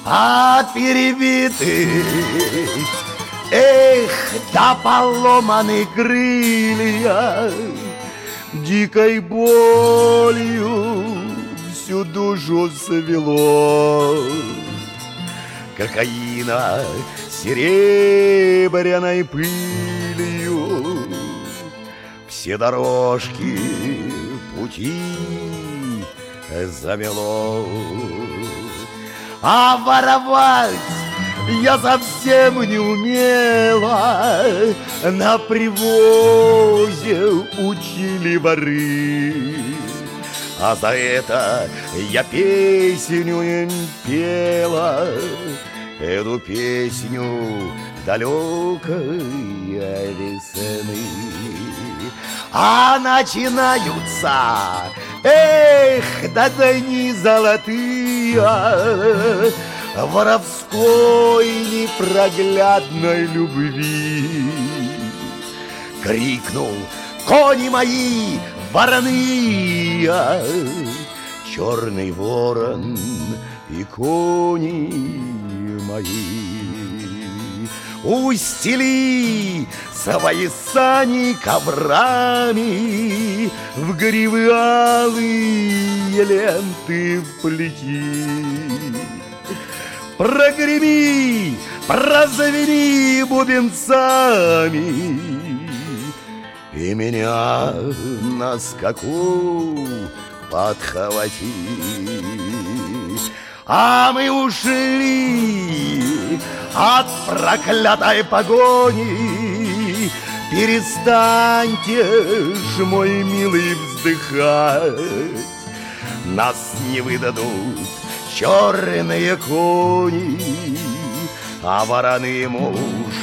от перебитых, эх, да поломаны крылья, дикой болью всю душу свело. Кокаина серебряной пылью все дорожки пути замело. А воровать я совсем не умела, на привозе учили воры. А за это я песню им пела, эту песню далекой весны. А начинаются, эх, да дни золотые, воровской непроглядной любви. Крикнул: кони мои вороные, черный ворон и кони мои. Устели свои сани коврами, в гривы алые ленты вплети. Прогреми, прозвени бубенцами, и меня на скаку подхвати. А мы ушли от проклятой погони. Перестаньте ж, мой милый, вздыхать, нас не выдадут черные кони, а вороны муж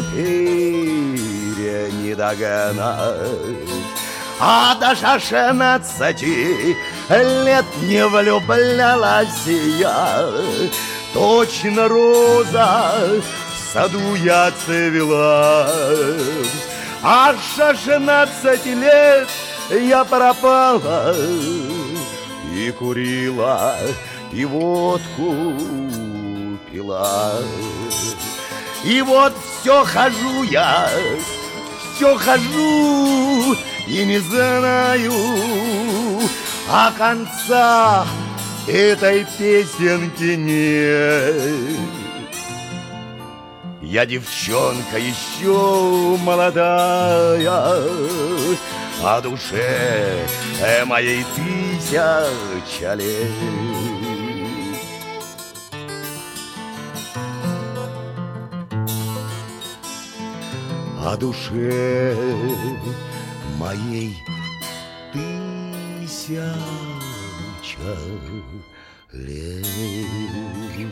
теперь не догнать. А до 16 лет не влюблялась я, точно роза в саду я цвела. А с 16 лет я пропала и курила, и водку пила. И вот все хожу я, все хожу, и не знаю о конца этой песенки нет. Я девчонка еще молодая, а душе моей 1000 лет. А душе моей 1000 лет.